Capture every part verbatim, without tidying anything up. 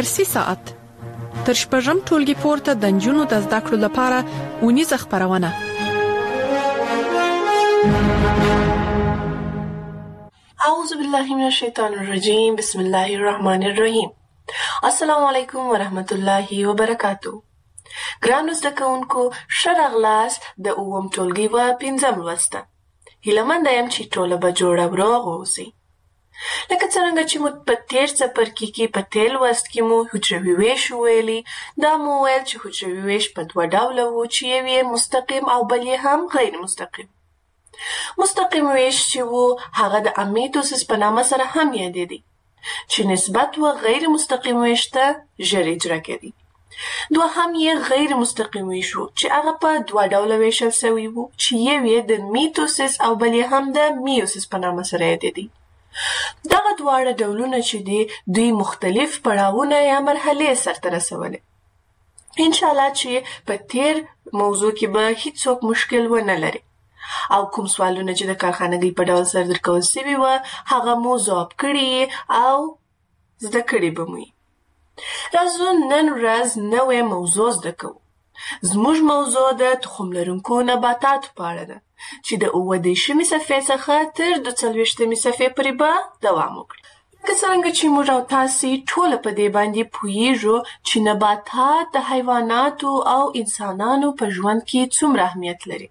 درسي ساعت تر شپږم ټولګي پورته د نجونو د زده کړو لپاره اونیزه خپرونه. اعوذ بالله من الشیطان الرجیم. بسم الله الرحمن الرحیم. السلام علیکم ورحمت الله وبرکاتو. ګرانو زده کوونکو، ښه راغلاست د اووم ټولګي په پنځم لوست ته. هیله منده یم چې ټوله به جوړ او روغ اوسئ. لکه څرنګه چې مو په تېر څپرکي کې په تېر لوست کې مو حجروي ویش وویلي، دا مو وویل چې حجروي ویش په دوه ډوله و چې یو یې مستقیم او بل یې هم غیر مستقیم. مستقیم ویش چې و هغه د امیتوسیس په نامه سره هم یادېدی، چې نسبت و غیر مستقیم ویش ته ژر اجرا کېدی. دوهم یې غیر مستقیم ویش و چې هغه په دوه ډوله ویشل سوی و چې یو یې د میتوسیس او بل یې هم د میوسیس په نامه سره یادېدی. دغه دواړه ډولونه چې دي دوی مختلف پړاوونه یا مرحلې سرته رسولې. انشاءالله چې په تېر موضوع کې به هیڅوک مشکل ونه لري او کوم سوالونه چې د کارخانګۍ په ډول سره درکول سوي وه هغه مو ځواب کړي او زده کړي به مو. راځو نن ورځ نوې موضوع زده کوو. زموږ موضوع د تخم لرونکو نباتاتو په اړه ده چې د اووه دېرشمې صفحې څخه تر دوه څلوېښتمې صفحې پورې به دوام وکړي. لکه څرنګه چې موږ او تاسې ټوله په دې باندې پوهیږو چې نباتات د حیواناتو او انسانانو په ژوند کې څومره اهمیت لري.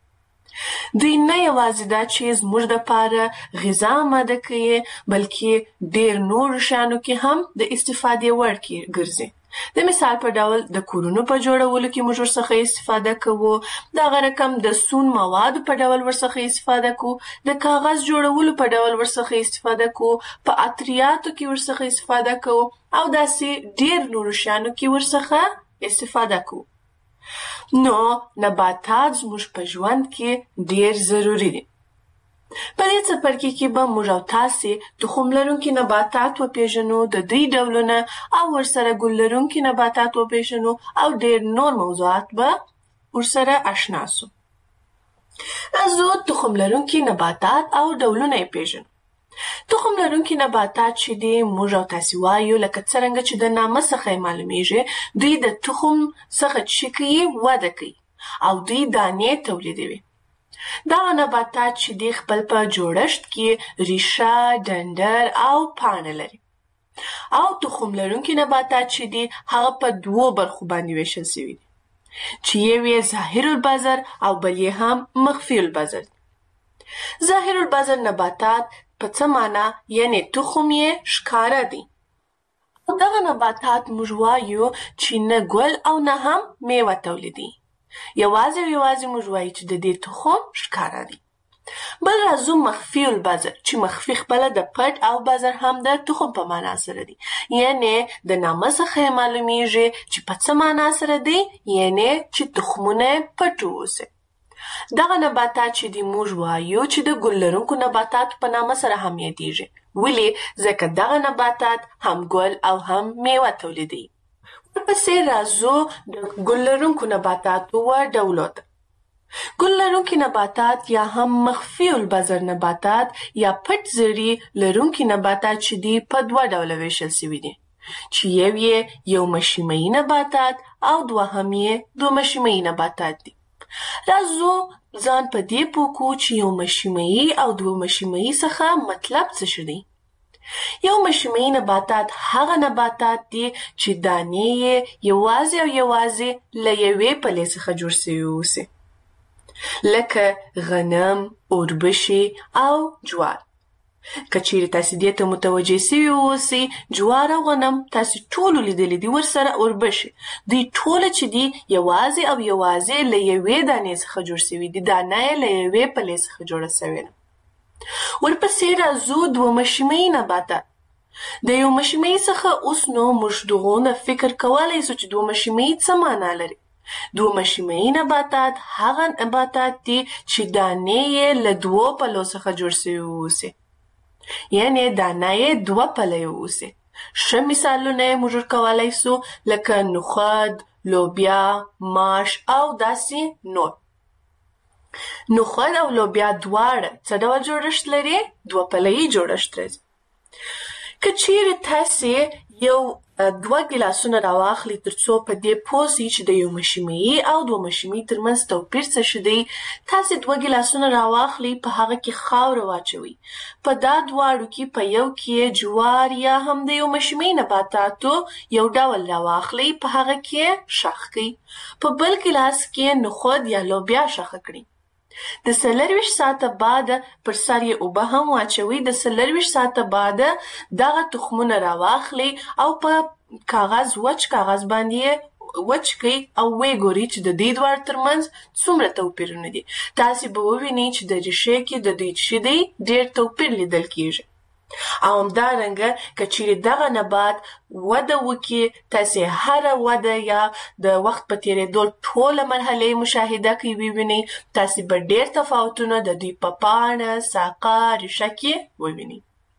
دوی نه یوازې دا چې زموږ دپاره غذا آماده کوي، بلکې ډېر نورو شیانو کې هم د استفادې وړ ګرځي. د مثال په ډول د کورونو په جوړولو کې موږ ورڅخه استفاده کوو، دغه رقم د سون موادو په ډول ورڅخه استفاده کوو، د کاغذ جوړولو په ډول ورڅخه استفاده کوو، په عطریاتو کې ورڅخه استفاده کوو او داسې ډېر نورو شیانو کې ورڅخه استفاده کوو. نو نباتات زموږ په ژوند کې ډېر ضروري دي. په دې څپرکي کې به موږ او تاسې تخم لرونکي نباتات وپېژنو، د دوی ډولونه او ورسره ګل لرونکي نباتات وپېژنو او ډېر نور موضوعات به ورسره اشنا سو. راځو تخم لرونکي نباتات او ډولونه یې پېژنو. تخم لرونکي نباتات چې دي موږ او تاسې وایو لکه څرنګه چې د نامه څخه یې معلومیږي، دوی د تخم څخه چې کوي وده کوي او دوی دانې تولیدوي. دغه نباتات چې دي خپل په جوړښت کې ریښه، ډنډر او پاڼه لري. او تخم لرونکي نباتات چې دي هغه په دوو برخو باندې ویشل سوي دي چې یو یې ظاهر البذر او بل یې هم مخفي البذر. ظاهر البذر نباتات په څه معنا؟ یعنې تخم یې ښکاره دی. او دغه نباتات موږ وایو چې نه ګل او نه هم میوه تولیدي. یوازې او یوازې موږ وایو چې د دې تخم ښکاره دی. بل راځو مخفي البذر چې مخفي خپله د پټ او بذر هم د تخم په معنا سره دی. یعنې د نامه څخه یې معلومیږي چې په څه معنا سره دی، یعنې چې تخمونه پټ واوسي. دغه نباتات چې دي موږ وایو چې د ګل لرونکو نباتاتو په نامه سره هم یادیږي. ولې؟ ځکه دغه نباتات هم ګل او هم میوه تولیدوي. ورپسې راځو د ګل لرونکو نباتاتو و ډولو ته. ګل لرونکي نباتات یا هم مخفي البذر نباتات یا پټ زړي لرونکي نباتات چې دي په دوه ډوله ویشل سوي دي، چې یو یې یو مشیمه‌ایي نباتات او دوهم یې دوه مشیمه‌ایي نباتات دي. راځو ځان په دې پوه کړو چې یو مشیمه‌ایي او دوه مشیمه‌ایي څخه مطلب څه شی دی. یو مشیمه‌ایي نباتات هغه نباتات دي چې دانې یې یوازې او یوازې له یوې پلې څخه جوړ سوي اوسي، لکه غنم، اوربشې او جوار. که چیرې تاسې دې ته متوجه سوي اوسئ، جوار او غنم تاسې ټولو لیدلي دي، ورسره اوربشې، دوی ټوله چې دي یوازې او یوازې له یوې دانې څخه جوړ سوي دي، دانه یې له یوې پلې څخه جوړه سوې ده. ورپسې راځو دوه مشیمه‌ایي نباتات. د یو مشیمه‌ایي څخه اوس نو موږ دغونه فکر کولی سو چې دوه مشیمه‌ایي څه معنا لري. دوه مشیمه‌ایي نباتات هغه نباتات دي چې دانې یې له دوو پلو څخه جوړ سوي اوسي، یعنې دانه یې دوه پلې اوسي. ښه مثالونه یې موږ ورکولی سو لکه نخود، لوبیا، ماش او داسې نور. نخود او لوبیا دواړه څه ډول جوړښت لري؟ دوه پله‌یي جوړښت لري. که چیرې تاسې یو دوه ګیلاسونه راواخلي تر څو په دې پوه سي چې د یو مشیمیي او دوه مشیمیي ترمنځ توپیر څه شی دی. تاسې دوه ګیلاسونه راواخلي، په هغه کې خاوره واچوئ. په دا دواړو کې په یو کې جوار یا هم د یو مشیمیي نباتاتو یو ډول راواخلي، په هغه کې شخ کړئ. په بل ګیلاس کې نخود یا لوبیا شخه کړئ. د څلرویشت ساعته بعد پر سر یې اوبه هم واچوئ. د څلرویشت ساعته بعد دغه تخمونه راواخلئ او په کاغذ وچ کاغذ باندې وچ کړئ او ویې ګورئ چې د دې دواړو ترمنځ څومره توپیرونه دي. تاسې به ووینئ چې د ریښې کې د دوی چې دی ډېر توپیر لیدل کیږي. او همدارنګه که چیرې دغه نبات وده وکړي، تاسې هره وده یا د وخت په تېرېدو ټوله مرحلې مشاهده کوي ووینئ، تاسې به ډېر تفاوتونه د دوی په پاڼه، ساقه، ریښه کې ووینئ.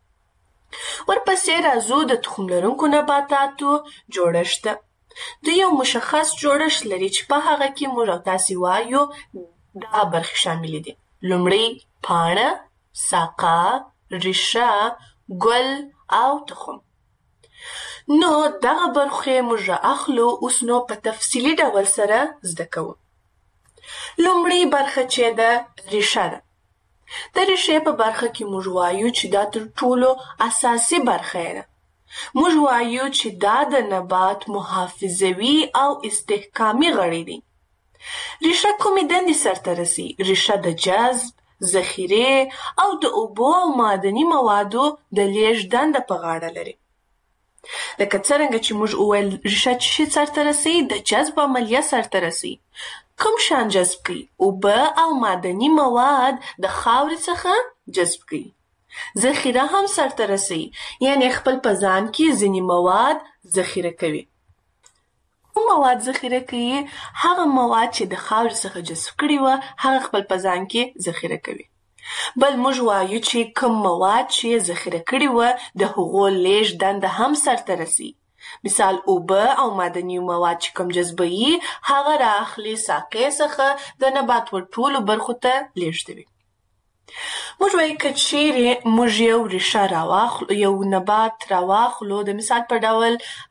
ورپسې راځو د تخم لرونکو نباتاتو جوړښت ته. دوی یو مشخص جوړښت لري چې په هغه کې موږ او تاسې وایو دغه برخې شاملې دي: لومړی پاڼه، ساقه، ریښه، ګل او تخم. نو دغه برخې موږ رااخلو. اوس نو په تفصیلي ډول سره زده کوو. لومړی برخه چې ده ریښه ده. د ریښې په برخه کې موږ وایو چې دا تر ټولو اساسي برخه ده. موږ وایو چې دا د نبات محافظوي او استحکامي غړي دي. ریښه کومې دندې سرته رسي؟ ریښه د جذب، ذخیره او د اوبو او معدني موادو د لیږد دنده په غاړه لري. لکه څرنګه چې موږ وویل ریښه څه شي سرته رسوي؟ د جذب عملیه سرته رسوي. کوم شیان جذب کوي؟ اوبه او معدني مواد د خاورې څخه جذب کوي. ذخیره هم سرته رسوي، یعنې خپل په ځان کې ځینې مواد ذخیره کوي. کوم مواد ذخیره کوي؟ هغه مواد چې د خاورې څخه جذب کړي وه هغه خپل په ځان کې ذخیره کوي. بل موږ وایو چې کوم مواد چې ذخیره کړي وه د هغو لیږد دنده هم سرته رسي. مثال اوبه او معدني مواد چې کوم جذبوي هغه رااخلي ساقې څخه د نبات ور ټولو برخو ته لیږدوي. موږ وایو که چیرې موږ یو ریښه راواخلو، یو نبات راواخلو، د مثال په ډول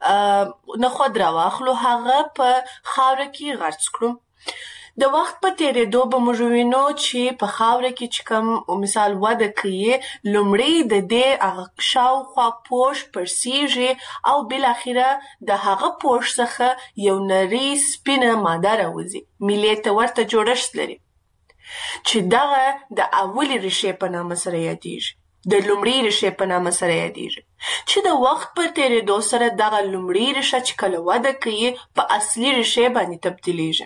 نخود راواخلو، هغه په خاوره کې غرس کړو. د وخت په تېرېدو به موږ وینو چې په خاوره کې چې کوم مثال وده کوي، لومړی د دې هغه شاوخوا پوښ پړسیږي او بالاخره د هغه پوښ څخه یو نرۍ سپینه ماده راوځي. میلې ته ورته جوړښت لري چې دغه د اولې ریښې په نامه سره یادیږي، د لومړۍ ریښې په نامه سره یادیږي، چې د وخت په تېرېدو سره دغه لومړۍ ریښه چې کله وده کوي په اصلي ریښې باندې تبدیلیږي،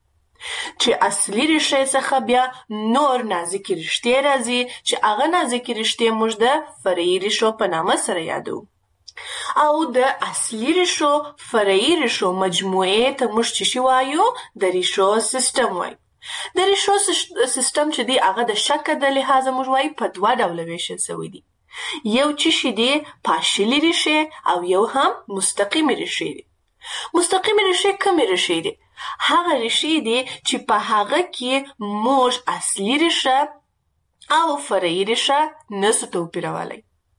چې اصلي ریښې څخه بیا نور نازکې رشتې راځي چې هغه نازکې رشتې موږ د فرعي ریښو په نامه سره یادو. او د اصلي ریښو فرعي ریښو مجموعې ته موږ څه شی وایو؟ د ریښو سیستم وایو. د ریښو سیستم چې دی هغه د شکل د لحاظه موږ وایو په دوه ډوله ویشل شوی دی. یو چې شی دی پاشلي ریښې او یو هم مستقیمې ریښې دي. مستقیمې ریښې کومې ریښې دي؟ هغه ریښې دي چې په هغه کې موږ اصلي ریښه او فرعي ریښه نسو توپیرولی.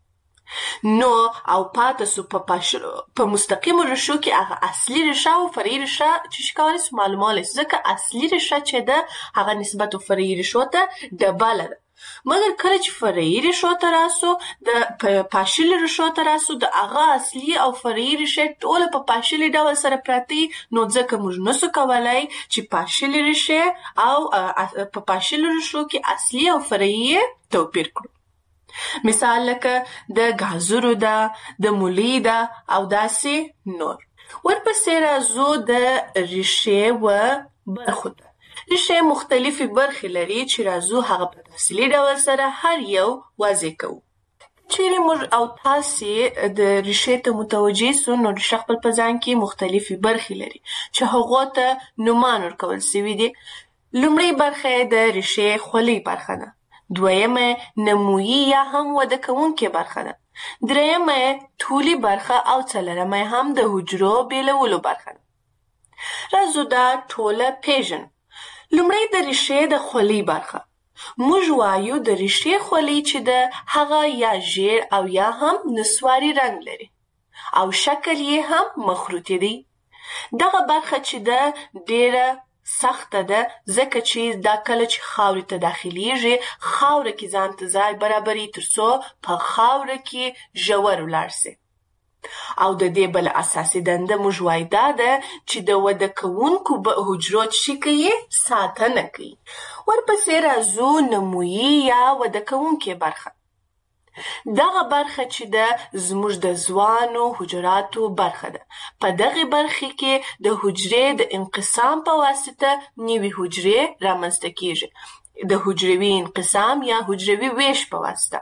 نو او پاته سو په پاشلو په مستقیمو ریښو کې هغه اصلي ریښه او فرعي ریښه چې شي کولی سو معلومولی سو، ځکه اصلي ریښه چې ده هغه نسبت فرعي ریښو ته ډبله ده. مګر کله چې فرعي ریښو ته راسو، د پاشلي ریښو ته راسو، د هغه اصلي او فرعي ریښې ټوله په پاشلي ډول سره پراته نو ځکه موږ نسو کولی چې پاشلي ریښې او په پاشلو ریښو کې اصلي او فرعي توپیر کړو. مثال لکه د ګازرو ده، د مولی ده او داسې نور. ورپسې راځو د ریښې و برخو ته. ریښې مختلفې برخې لري چې راځو هغه په تفصیلي ډول سره هر یو واضح کوو. چیرې موږ او تاسې د ریښې ته متوجه سو نو ریښه خپل په ځان کې مختلفې برخې لري چې هغو ته نومان ورکول سوي دي. لومړۍ برخه د ریښې خولۍ برخه ده. دویمه نمویي یا هم وده کوونکې برخه ده. درېیمه طولي برخه او څلورمه هم د حجرو بیلولو برخه ده. راځو دا ټوله پیژنو. لومړی د ریښې د خولۍ برخه. موږ وایو د ریښې خولۍ چې ده هغه یا ژیړ او یا هم نسواري رنګ لري. او شکل یې هم مخروطي دی. دغه برخه چې ده ډیره سخته ده ځکه چې دا کله چې خاورې ته داخلیږي خاوره کې ځان ته ځای برابري تر څو په خاوره کې ژور ولاړ سي. او د دې بل اساسي دنده موږ وایو دا ده چې د وده کوونکو حجرو چې کوي ساتنه کوي. ورپسې راځو نمویي یا وده کوونکې برخه. دغه برخه چې ده زموږ د ځوانو حجراتو برخه ده. په دغه برخه کې د حجرې د انقسام په واسطه نوې حجرې رامنځته کیږي. د حجروي انقسام یا حجروي ویش په واسطه.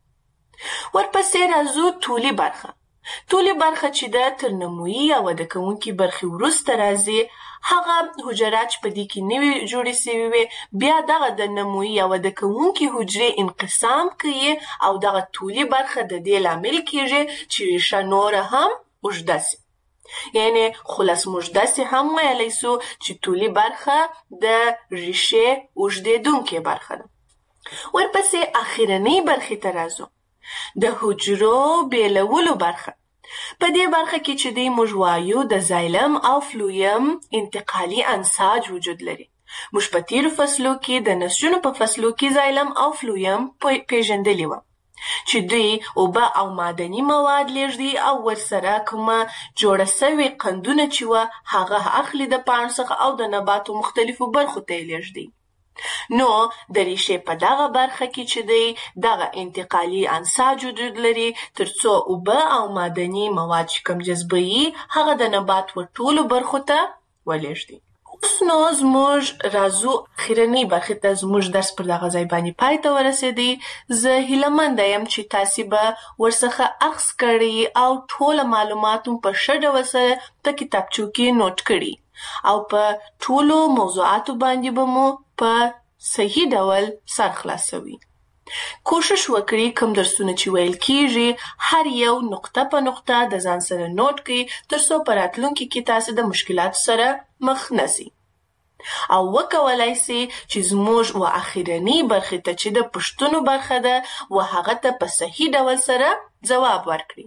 ورپسې راځو طولي برخه. طولي برخه چې ده تر نمویي یا وده کوونکې برخې وروسته راځي. هغه حجرات چې په دې کې نوي جوړې سوي وي بیا دغه د نمویي یا وده کوونکې حجرې انقسام کوي او دغه طولي برخه د دې لامل کیږي چې ریښه نوره هم اوږده سي. یعنی خلاص موږ داسې هم ویلی سو چې طولي برخه د ریښې اوږدېدونکې برخه ده. ورپسې اخرنۍ برخې ته راځو. د حجرو بیلولو برخه. په دې برخه کې چې دی موږ وایو د زایلم او فلویم انتقالي انساج وجود لري. موږ په تیرو فصلو کې د نسجونو په فصلو کې زایلم او فلویم پیژندلي وه چې دوی اوبه او معدني مواد لیږدي او ورسره کومه جوړه سوې قندونه چې وه هغه اخلي د پاڼو څخه او د نباتو مختلفو برخو ته یې لیږدي. نو د ریښې په دغه برخه کې چې دی دغه انتقالي انساج وجود لري تر څو اوبه او معدني مواد چې کوم جذبوي هغه د نبات ور ټولو برخو ته ولیږدي. اوس نو زموږ راځو اخرنۍ برخې ته. زموږ درس پر دغه ځای باندې پای ته ورسېدی. زه هیله یم چې تاسې به ورڅخه اخذ کړي او ټوله معلومات په ښه ډول سره په کتابچو کې نوټ کړي او په ټولو موضوعاتو باندې به مو په صحیح ډول سر خلاصوي. کوشش وکړئ کوم درسونه چې ویل کیږي هر یو نقطه په نقطه د ځان سره نوٹ کړئ تر څو په راتلونکي کې تاسو د مشکلاتو سره مخ نشئ. او وکولای سي چې زموږ و اخرنۍ برخې ته چې د پوښتنو برخه ده و هغه ته په صحیح ډول سره ځواب ورکړي.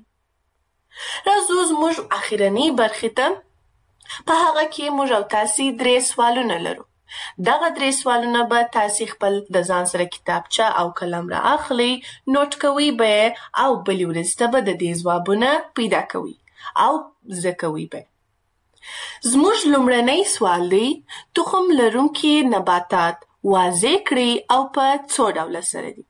راځو زموږ اخرنۍ برخې ته. په هغه کې موږ او تاسې درې سوالونه لرو. دغه درې سوالونه به تاسې خپل د ځان سره کتابچه او قلم را اخلي، نوٹ کوئ به او بلې ورځې ته به د دې ځوابونه پیدا کوئ او زده کوئ به. زموږ لومړنی سوال دی: تخم لرونکي نباتات واضح کړئ او په څو ډوله سره دي.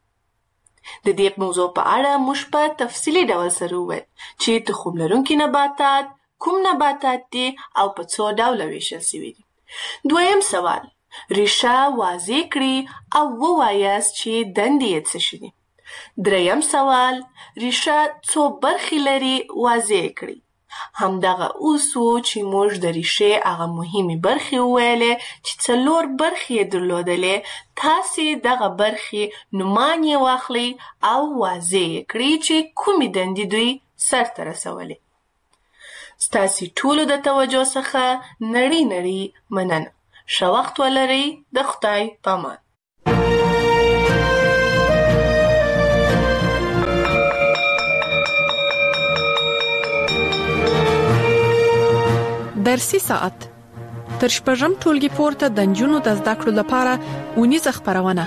د دې موضوع په اړه موږ په تفصیلي ډول سره وویل چې تخم لرونکي نباتات کوم نباتات دي او په څو ډوله ویشل شوي دي. دویم سوال: ریښه واضح کړئ او ووایاست چې دندې یې څه شي دي. دریم سوال: ریښه څو برخې لري واضح کړئ. همدغه اوس و چې موږ د ریښې هغه مهمې برخې وویلې چې څلور برخې یې درلودلې. تاسې دغه برخې نومان یې واخلئ او واضح یې کړئ چې کومې دندې دوی سرته رسولې. ستاسې ټولو د توجه څخه نړۍ نړۍ مننه. ښه وخت ولرئ. د خدای په امان. درسي ساعت تر شپږم ټولګي پورته د نجونو د زده کړو لپاره اونیزه خپرونه.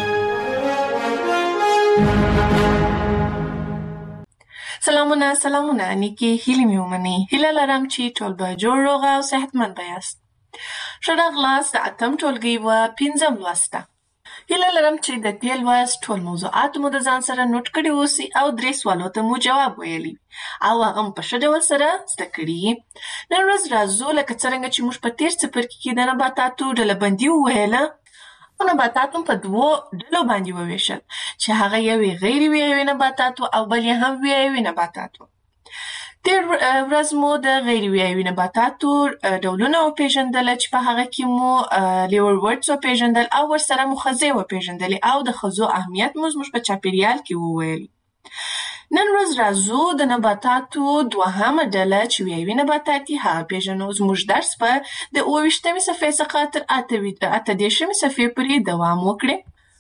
سلامونه سلامونه نیکی هیلې مې ومنئ. هیله لرم چې ټول به جوړ روغ او صحتمند به یاست. ښه راغلاست د اتم ټولګي و پنځم لوست ته. هیله لرم چې د دې لوست ټول موضوعات مو د ځان سره نوٹ کړي اوسئ او درې سوالو ته مو جواب ویلی او هغه مو په ښه ډول سره زده کړي. نن ورځ راځو لکه څرنګه چې موږ په تېر څپرکي کې د نباتاتو ډلهبندي وویله، نباتات هم په دوو ډلو باندې وویشل چې هغه یوې غیر ویایوي نباتات او بل یې هم ویایوي نباتات و. تېر ورځ مو د غیر ویایوي نباتاتو ډولونه وپېژندله چې په هغه کې مو لیورورډز وپېژندل او ورسره مو خزې وپېژندلې او د خزو اهمیت مو زموږ په چاپېریال کې وویلي. نن ورځ راځو د نباتاتو دوهمه ډله چې ویایوي نباتات دي هغه پېژنو. زموږ درس به د اوه ویشتمې صفحې څخه تر اته دېرشمې صفحې پورې دوام وکړي.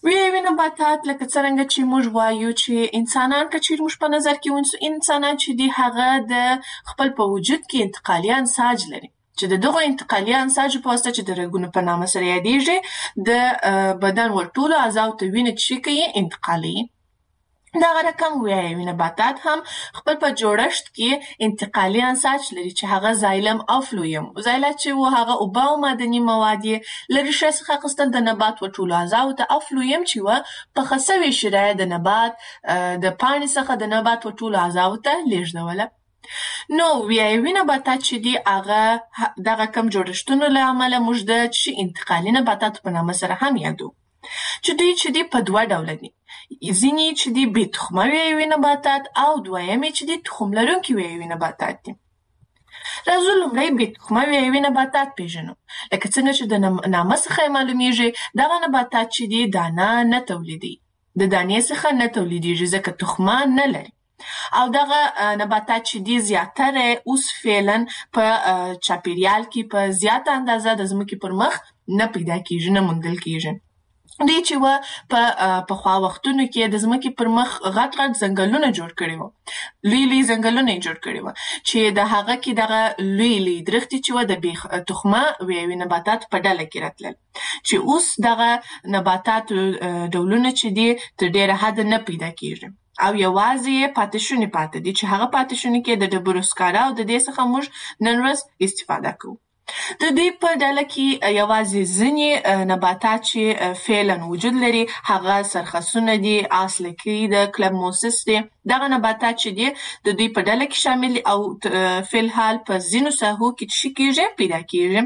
ویایوي نباتات لکه څرنګه چې موږ وایو چې انسانان که چیرې موږ په نظر کې ونیسو، انسانان چې دي هغه د خپل په وجود کې انتقالي انساج لري چې د دغو انتقالي انساجو په واسطه چې د رګونو په نامه سره یادېږي د بدن ور ټولو اعضاو ته وینه چې کوي انتقالوي. دغه رقم ویایوي نباتات هم خپل په جوړښت کې انتقالي انساج لري چې هغه زایلم او فلویم. زایله چې و هغه اوبه او معدني مواد یې له ریښې څخه اخیستل د نبات و ټولو اعضاو ته، او فلویم چې و پخه سوې شیره د نبات د پاڼې څخه د نبات و ټولو اعضاو ته لیږدوله. نو ویایوي نباتات چې دي هغه دغه کم جوړښتونو له امله موږ د چې انتقالي نباتاتو په نامه سره هم یادو، چې دوی چې دي په دوه ډوله دي. ځینې چې دي بې تخمه ویایوي نباتات او دویمې چې دي تخم لرونکي ویایوي نباتات دي. راځو لومړی بې تخمه ویایوي نباتات پېژنو. لکه څنګه چې د نامه څخه یې معلومیږي دغه نباتات چې دي دانه نه تولیدوي، د دانې څخه نه تولیدیږي ځکه تخمه نه لري. او دغه نباتات چې دي زیاتره اوس فعلا په چاپیریال کې په زیاته اندازه د ځمکې پر مخ نه پیدا کیږي، نه موندل کیږي. دوی چې و په پخوا وختونو کې د ځمکې پر مخ غټ غټ ځنګلونه جوړ کړي وو، لوی لوی ځنګلونه یې جوړ کړي وو چې د هغه کې دغه لوی لوی درختې چې و د بې تخمه ویایوي نباتات په ډله کې راتلل، چې اوس دغه نباتات ډولونه چې دي تر ډېره حده نه پیدا کیږي او یوازې یې پاتې شوني پاتې دي، چې هغه پاتې شوني کې د ډبرو سکاره او د دې څخه موږ نن ورځ استفاده کوو. د دوی په ډله کې یوازې ځینې نباتات چې فعلا وجود لري هغه سرخسونه دي، آسلکي د کلبموسس دي. دغه نباتات چې دي د دوی په ډله کې شامل دي او فعلحال په ځینو ساحو کې چې کېږي پیدا کېږي.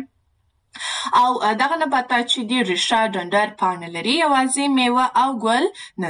او دغه نباتات چې دي ریښه، ډنډر، پاڼه لري، یوازې میوه او ګل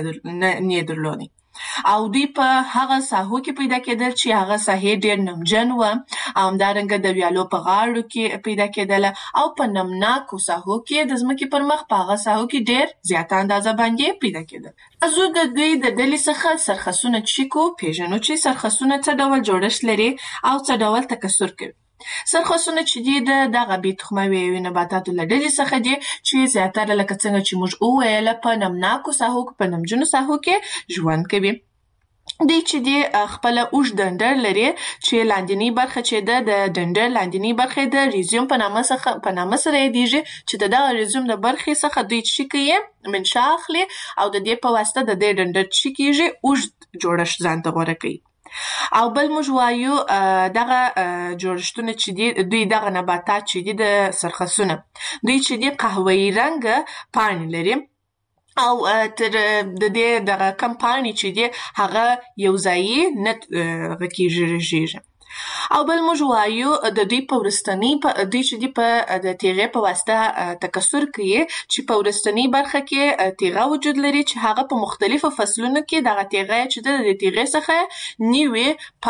نه درلودي. او دوی په هغه ساحو کې پیدا کېدل چې هغه ساحې ډېر نمجن و، او همدارنګه د ویالو په غاړو کې پیدا کېدله او په نمناکو ساحو کې د ځمکې پر مخ په هغه ساحو کې ډېر زیاته اندازه باندې پیدا کېدل. راځو د دوی د ډلې څخه سرخسونه چې کو پېژنو چې سرخسونه څه ډول جوړښت لري او څه ډول تکثر کوي. سرخسونه چې دي د دغه بې تخمه ویایوي نباتاتو له ډلې څخه دي چې زیاتره لکه څنګه چې موږ وویله په نمناکو ساحو په نمجنو ساحو کې ژوند کوي. دوی چې دي خپله اوږد ډنډر لري چې لاندینۍ برخه چې ده د ډنډر لاندینۍ برخه د ریزیوم په نامه څخه په نامه سره یادېږي، چې د دغه ریزیوم د برخې څخه دوی چې کوي منشا اخلي او د دې په واسطه د دې ډنډر چې کېږي اوږد جوړښت ځان ته غوره کوي. او بل موږ وایو دغه جوړښتونه چې دي دوی دغه نباتات چې دي د سرخسونه دوی چې دي قهوه‌ایي رنګه پاڼې لري او تر د دې دغه کم پاڼې چې دي هغه یو ځایي نه غکیږي رژیږي. او بل موږ وایو د دوی په وروستنۍ دوی چې دي په د تیغې په واسطه تکثر کوي چې په وروستنۍ برخه کې تیغه وجود لري چې هغه په مختلفو فصلونو کې دغه تیغه چې د تیغې څخه نوې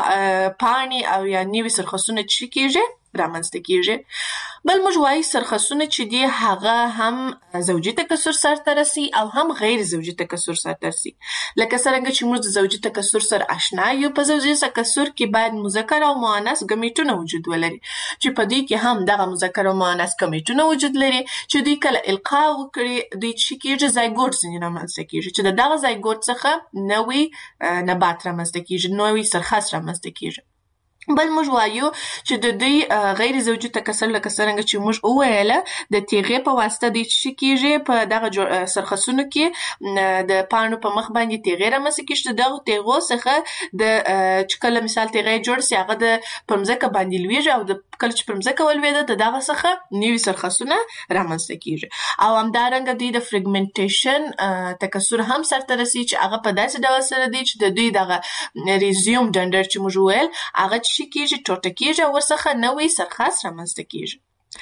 پاڼې او یا نوې سرخسونه چې کېږي رامنځته کېږي. بل موږ وایو سرخسونه چې دي هغه هم زوجي تکثر سرته رسي او هم غیر زوجي تکثر سرته رسي. لکه څرنګه چې موږ د زوجي تکثر سره آشنا یو، په زوجي تکثر کې باید مذکر او مؤنث ګمیټونه وجود ولري چې په دوی کې هم دغه مذکر او مؤنث ګمیټونه وجود لري چې دوی کله القا وکړي دوی چې کېږي زایګوټ ځینې رامنځته کېږي چې د دغه زایګوټ څخه نوی نبات رامنځته کېږي، نوی سرخس رامنځته کېږي. بل موږ وایو چې د دوی غیر زوجي تکثر لکه څرنګه چې موږ وویله د تیغې په واسطه دوی چې کېږي په دغه سرخسونو کې د پاڼو په مخ باندې تیغې رامنځته کېږي. د دغو تیغو څخه د چې کله مثال تیغې جوړ سي هغه د پر مځکه باندې لویږي او د کله چې پر مځکه ولوېده د دغه څخه نوي سرخسونه رامنځته کېږي. او همدارنګه دوی د فریګمنټیشن تکثر هم سرته رسي چې هغه په داسې ډول سره دی چې د دوی دغه ریزیوم ډنډر چې موږ وویل هغه چې کېږي ټوټه کېږي او ورڅخه نوی سرخس رامنځته کېږي.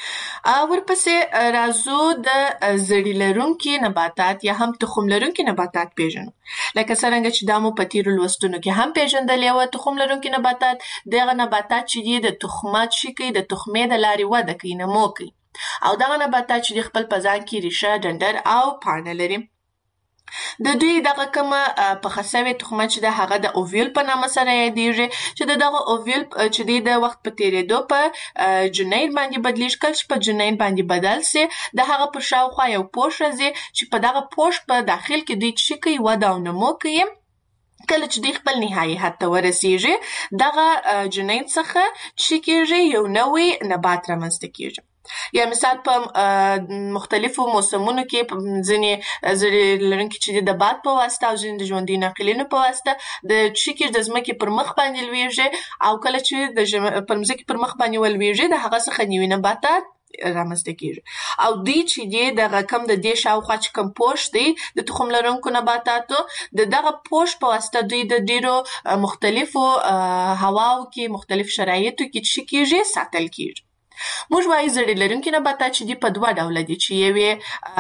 ورپسې راځو د زړي لرونکي نباتات یا هم تخم لرونکي نباتات پېژنو. لکه څرنګه چې دا مو په تېرو لوستونو کې هم پېژندلې وه. تخم لرونکي نباتات دغه نباتات چې دي د تخمات چې کوي د تخمې د لارې وده کوي، نمو کوي. او دغه نباتات چې خپل په ځان کې ریښه، ډنډر او پاڼه لري. د دوی دغه کومه پخه سوې تخمه چې د هغه د اوویل په نامه سره یادېږي چې د دغه اوویل چې دی د وخت په تېرېدو په جنین باندې بدلیږي. کله چې په جنین باندې بدل سي د هغه په شاوخوا یو پوښ راځي چې په دغه پوښ په داخل کې دوی څه کوي وده او نمو کوي. کله چې دوی خپل نهایي حد ته ورسیږي دغه جنین څخه څه کېږي یو نوی نبات رامنځته کېږي. یا مثال په مختلفو موسمونو کې ځینې زړې لرونکي چې د باد په واسطه او ځینې د ژوندي ناقلینو په واسطه د شکل د ځمکې پر مخ باندې لویږي او کله چې د پر ځمکې پر مخ باندې ولویږي د هغه څخه نوي نباتات رامنځته کېږي. او دوی چې دی دغه کم د دې شاوخوا چې کوم پوښ دی د تخم لرونکو نباتاتو د دغه پوښ په واسطه دوی د ډیرو مختلفو هواو کې مختلف شرایطو کې چې کېږي ساتل کېږي. موږ وایو زړې لرونکي نباتات چې دي په دوه ډوله دي چې یو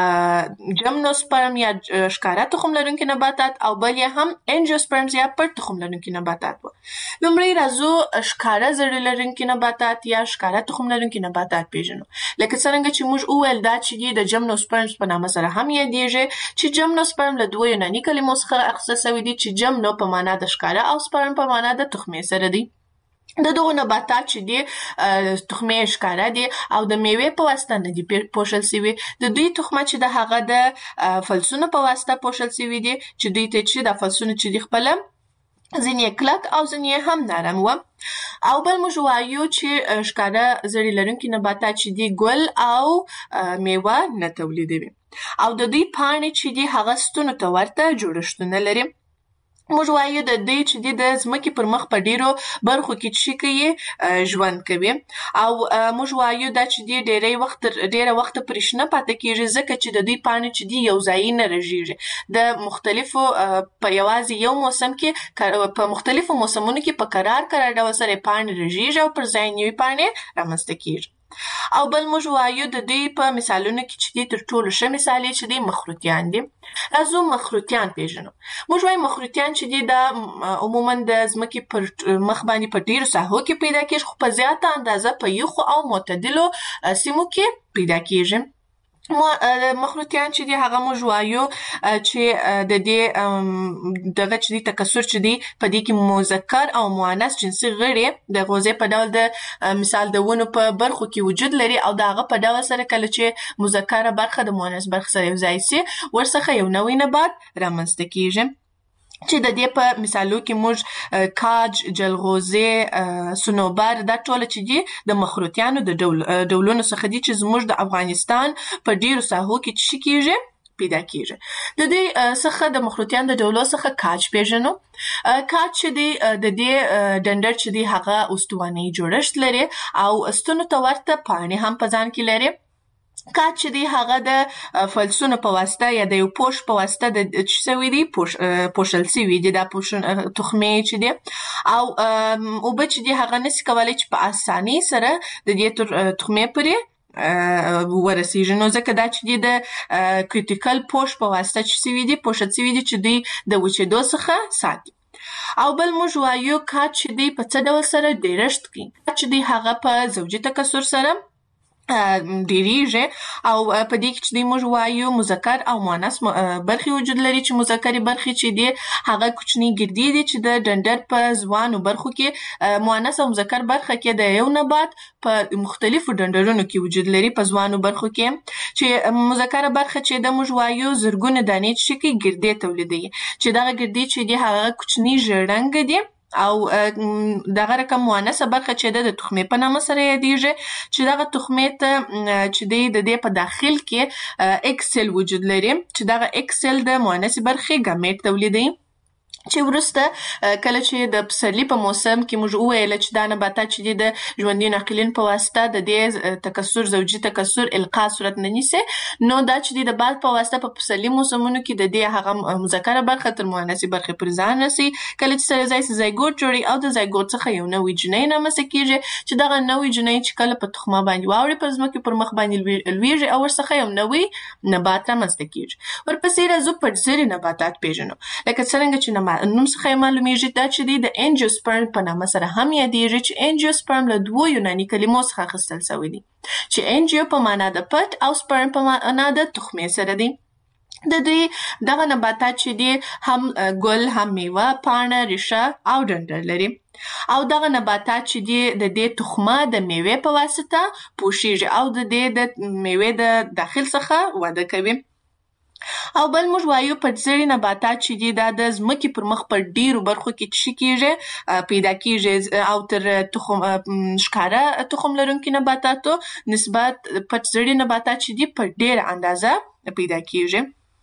جمنوسپرم یا ښکاره تخم لرونکي نباتات او بل یې هم انجیوسپرمز یا پټ تخم لرونکي نباتات وو. لومړی راځو ښکاره زړې لرونکي نباتات یا ښکاره تخم لرونکي نباتات پیژنو. لکه څرنګه چې موږ وویل دا چې دي د جمنوسپرمز په نامه سره هم یادېږي چې جمنوسپرم له دوو یوناني کلمو څخه اخیستل سوی دي چې جمنو په معنا د ښکاره او سپرم په معنا د تخمې سره دي. د دغو نباتات چې دي تخمې ښکاره دي او د میوې په واسطه نه دي پوښل سوي. د دوی تخمه چې د هغه د فلسونو په واسطه پوښل سوي دي چې دوی ته چې د فلسونو چې دي خپله ځینې کلک او ځینې هم نرم وه. او بل موږ وایو چې ښکاره زړې لرونکي نباتات چې دي ګل او میوه نه تولیدوي او د دوی پاڼې چې دي هغه ستونو ته ورته جوړښتونه لري. موږ وایو د دوی چې د ځمکې پر مخ په ډیرو برخو کې چې کوي ژوند کوي او موږ وایو دا چې دی ډیری وخت ډیره وخت پرې شنه پاتې کېږي ځکه چې د دوی پاڼې چې دي یو ځای نه رژېږي. د مختلفو په یوازې یو موسم کې په مختلفو موسمونو کې په قرار قرار ډول سره پاڼې رژېږي او پر ځای نوې پاڼې رامنځته کېږي. او بل موږ وایو د دوی په مثالونو کې چې دي تر ټولو ښه مثال یې چې دي مخروطیان دي. راځو مخروطیان پیژنو. موږ وایو مخروطیان چې دي دا عموما د ځمکې پر مخ باندې په ډیرو ساحو کې پیدا کېږي خو په زیاته اندازه په یخو او معتدلو سیمو کې پیدا کېږي. مخروطیان چې دي هغه موږ وایو چې د دې دغه چې دي تکثر چې دي په دې کې مذکر او مؤنث جنسي غړي د غوزې په ډول د مثال د ونو په برخو کې وجود لري او د هغه په ډول سره کله چې مذکره برخه د مؤنث برخه سره یو ځای سي ورڅخه یو نوی نبات رامنځته کېږي چې د دې په مثالو کې موږ کاج، جلغوزي، صنوبر دا ټول چې دي د مخروطیانو د ډول ډولونو څخه دي چې زموږ د افغانستان په ډیرو ساحو کې چې کېږي پیدا کېږي. د دې څخه د مخروطیانو د ډولو څخه کاج پیژنو. کاج چې دی د دې ډنډر چې دی هغه استواني جوړښت لري او ستونو ته ورته پاڼې هم په ځان کې لري. کاج چې دی هغه د فلسونو په واسطه یا د یو پوښ په واسطه د څه سوي دي پوښل سوي دي دا تخمې چې دي او اوبه چې دي هغه نسي کولی چې په اسانۍ سره د دې تخمې پورې ورسیږي. نو ځکه دا چې دي د کریټیکل پوښ په واسطه چې سوي دي پوښل سوي دي چې دوی د وچېدو څخه ساتي. او بل موږ وایو کاج چې دی په څه ډول سره ډیرښت کوي. کاج چې دی هغه په زوجي تکثر سره ډیریږي او په دې کې چې موږ وایو مذکر او مؤنث برخې وجود لري چې مذکرې برخې چې دي هغه کوچني ګردې دي چې د ډنډر په ځوانو برخو کې مؤنث او مذکر برخه کې د یو نبات په مختلفو ډنډرونو کې وجود لري په ځوانو برخو کې چې مذکره برخه چې د موږ وایو زرګونه دانې چې کې ګردې تولیدوي چې دغه ګردې چې دي هغه کوچني ژړنګ دي او دغه رقم مؤنثه برخه چې د تخمې په نامه سره یادېږي چې دغه تخمې ته چې دی د دې په داخل کې اکسل وجود لري چې دغه اکسل د مؤنثې برخې ګامیټ تولیدوي چې وروسته کله چې د پسرلي په موسم کې موږ وویل چې دا نباتات چې دي د ژوندي ناقلین په واسطه د دې تکثر زوجي تکثر القا صورت نه نیسي نو دا چې دي د باد په واسطه په پسرلي موسمونو کې د دې هغه مذکره برخه تر مؤنثې برخې پورې ځان رسي. کله چې سره ځای سي زایګوټ جوړي او د زایګوټ څخه یو نوی جنین رامنځته کېږي چې دغه نوی جنین چې کله په تخمه باندې واوړي په ځمکې پر مخ باندې لویږي او ورڅخه یو نوی نبات رامنځته کېږي. ورپسې راځو پټزري نباتات پیژنو. لکه څرنګه چې نوم څخه معلومیږي دا چې د انجیوسپرم په نامه سره هم یادېږي چې انجیوسپرم له دوو یوناني کلمو څخه اخیستل سوی دي چې انجیو په معنا د پټ او سپرم په معنا د تخمې سره دي. د دوی دغه نباتات چې دي هم ګل، هم میوه، پاڼه، ریښه او ډنډر لري. او دغه نباتات چې دي د دې تخمه د میوې په واسطه پوشیږي او د دې د میوې د داخل څخه وده کوي. او بل موږ وایو پټزړي نباتات چې دي دا د ځمکې پر مخ په ډیرو برخو کې څه کیږي پیدا کیږي او تر تخم ښکاره تخم لرونکي نباتاتو نسبت پټزړي نباتات چې دي په ډیره اندازه پیدا کیږي.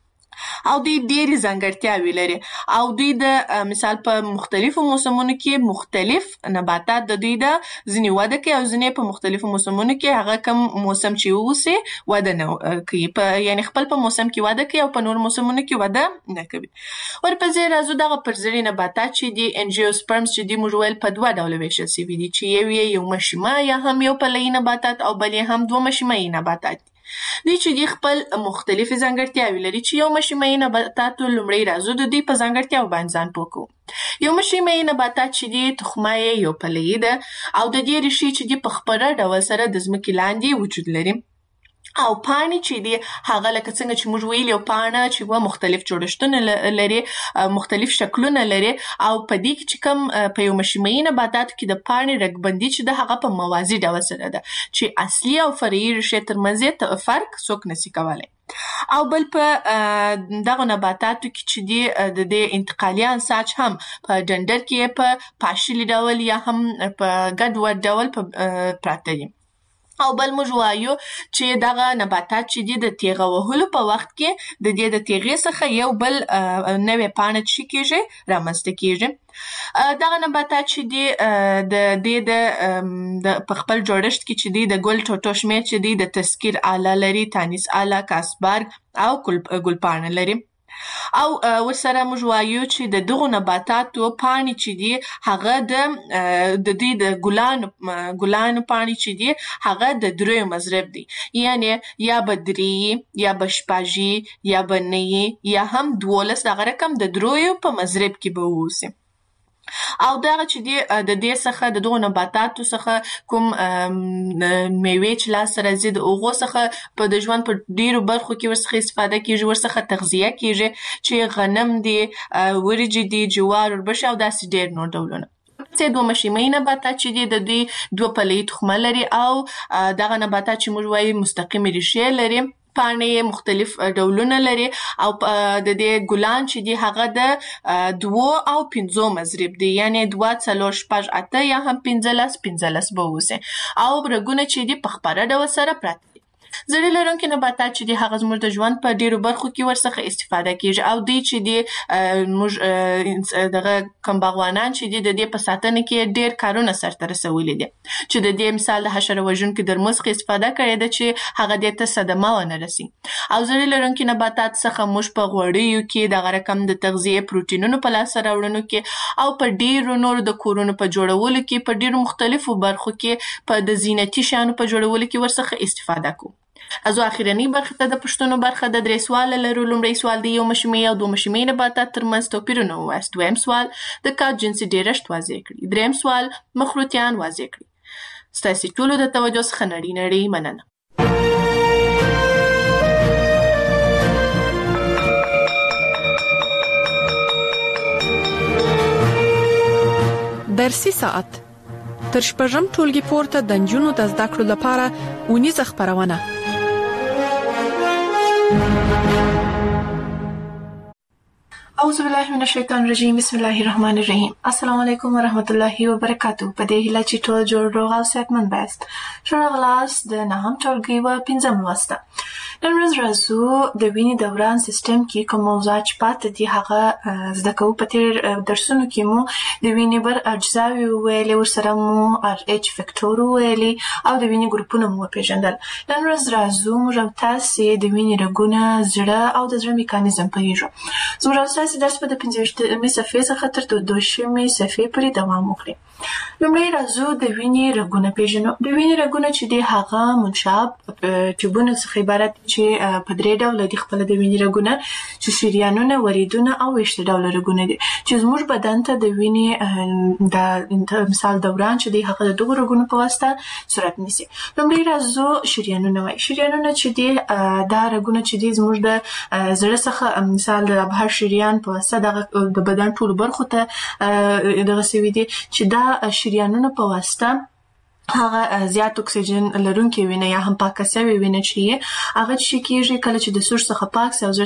او دوی ډېرې ځانګړتیاوې لري او دوی د مثال په مختلفو موسمونو کې مختلف نباتات د دوی د ځینې وده کوي او ځینې په مختلفو موسمونو کې هغه کوم موسم چې ووسي وده نه کوي، په یعنی خپل په موسم کې وده کوي او په نور موسمونو کې وده نه کوي. ورپسې راځو دغه پرزړي نباتات چې دي انجیوسپرمز چې دي موږ ویل په دوه ډوله ویشل سوي دي چې یو یې یو مشیمه یا هم یو پلوي نباتات او بل یې هم دوه مشیمه‌یي نباتات دي. دوی چې دي خپل مختلفې ځانګړتیاوې لري چې یو مشیمه‌یي نباتاتو لومړی راځو د دوی په ځانګړتیاو باندې ځان پوه کوو. یو مشیمه‌یي نباتات چې دي تخمه یې یو پلوي ده او د دې ریښې چې دي په خپره ډول سره د ځمکې لاندې وجود لري او پاڼې چې دي هغه لکه څنګه چې موږ ویل یو پاڼه چې و مختلف جوړښتونه لري، مختلف شکلونه لري او په دې کې چې کوم په یو مشیمه‌یي نباتاتو کې د پاڼې رګبندي چې د هغه په موازي ډول سره ده چې اصلي او فرعي ریښې ترمنځ فرق څوک نشي کولی. او بل په دغه نباتاتو کې چې دي د دې انتقالي انساج هم په ډنډر کې په پاشلي ډول یا هم په ګډوډ ډول پراته دي. او بل موږ وایو چې دغه نباتات چې دي د تیغه وهلو په وخت کې د دې د تیغې څخه یو بل نوې پاڼه چې کېږي رامنځته کېږي. دغه نباتات چې دي د دې د په خپل جوړښت کې چې دي د ګل ټوټو شمېر چې دي د تذکیر آله لري، تانیس آله، کاسبرګ او ګلپاڼه لري. او ورسره موږ وایو چې د دغو نباتاتو پاڼې چې دي هغه د د دې د ګلانو ګلانو پاڼې چې دي هغه د دریو مضرب دي، یعنی یا به درې یا به شپږ یا به نه یا هم دولس دغه رقم د دریو په مضرب کې به واوسي. او دغه چې دي د دې څخه د دغو نباتاتو څخه کوم میوې چې لاسته راځي د هغو څخه په د ژوند په ډیرو برخو کې ورڅخه استفاده کیږي، ورڅخه تغذیه کیږي چې غنم دي، وریجې دي، جوار، وربشې او داسې ډیر نور ډولونه. چې دوه مشیمه‌یي نباتات چې دي د دوی دوه پلوي تخمه لري او دغه نباتات چې موږ وایو مستقیمې ریښې لري، پاڼې مختلف ډولونه لري او د دې ګلان چې دي هغه د دوه او پنځو مضرب دي، یعنی دوه، څلور، شپږ، اته یا هم پنځلس پنځلس به اوسي او رګونه چې دي په خپره ډول سره پراته دي. زړې لرونکي نباتات چې دي هغه زموږ د ژوند په ډیرو برخو کې ورڅخه استفاده کیږي او دوی چې دي موږ دغه کوم باغوانان چې دي د دې په ساتنه کې ډیر کارونه سرته رسولي دي چې د دې مثال د حشره وژونکي درمل څخه استفاده کړې ده چې هغه دې ته صدمه ونه رسي. او زړې لرونکي نباتات څخه موږ په غوړیو کې دغه رقم د تغذیې پروټینونو په لاسته راوړنو کې او په ډیرو نورو د کورونو په جوړولو کې په ډیرو مختلفو برخو کې په د زینتي شیانو په جوړولو کې ورڅخه استفاده کوو. ازو اخیرنی برخه ته د پښتنو برخه د درې سوال لرو. لومړی سوال د یو مشیمه‌یي او دوه مشیمه‌یي نباتات ترمنځ توپیرونه ووایاست. دویم سوال د کات جنسي ډیرښت واضح کړئ. دریم سوال مخروطیان واضح کړئ. ستاسې ټولو د توجه څخه نړۍ نړۍ مننه. درسي ساعت تر شپږم ټولګي پورته د نجونو د زده کړو لپاره اونیزه خپرونه. اعوذ بالله من الشیطان الرجیم بسم الله الرحمن الرحیم. السلام علیکم ورحمت الله وبرکاتو. په دې هیله چې ټول جوړ روغ او صحتمند یاست. ښه راغلاست د نهم ټولګي و پنځم لوست ته. نن ورځ راځو د وینې دوران سیستم کې کوم موضوعات چې پاتې دي هغه زده کوو. په تېر درسونو کې مو د وینې بر اجزاوې وویلې، ورسره مو ار ایچ فکټور وویلې او د وینې ګروپونه مو وپېژندل. نن ورځ راځو موږ او تاسې د وینې رګونه، زړه او د زړه میکانیزم پوهېږو. زموږ او تاسې درس به د پنځه ویشتمې صفحې څخه تر دوه شلمې صفحې پورې دوام وکړي. لومړی راځو د وینې رګونه پېژنو. د وینې رګونه چې دي هغه منشاب ټیوبونو څخه عبارت دي چې په درې ډوله دي خپل د وینې رګونه چې شریانونه وریدونه او ویشت ډوله رګونه دي چې زموږ بدن ته د وینې د مثال دوران چې دی هغه د دغه رګونو په واسطه صورت نیسي. لومړی راځو شریانونه وایي. شریانونه چې دی دا رګونه چې دی زموږ د زړه څخه مثال د ابهار شریان په واسطه د بدن ټولو برخو ته دغه سوي دي چې دا شریانونه په واسطه هغه زیات اکسیجن لرونکي وینه یا هم پاکه سوې وینه چې هغه چې کېږي کله چې د سور څخه پاک سي او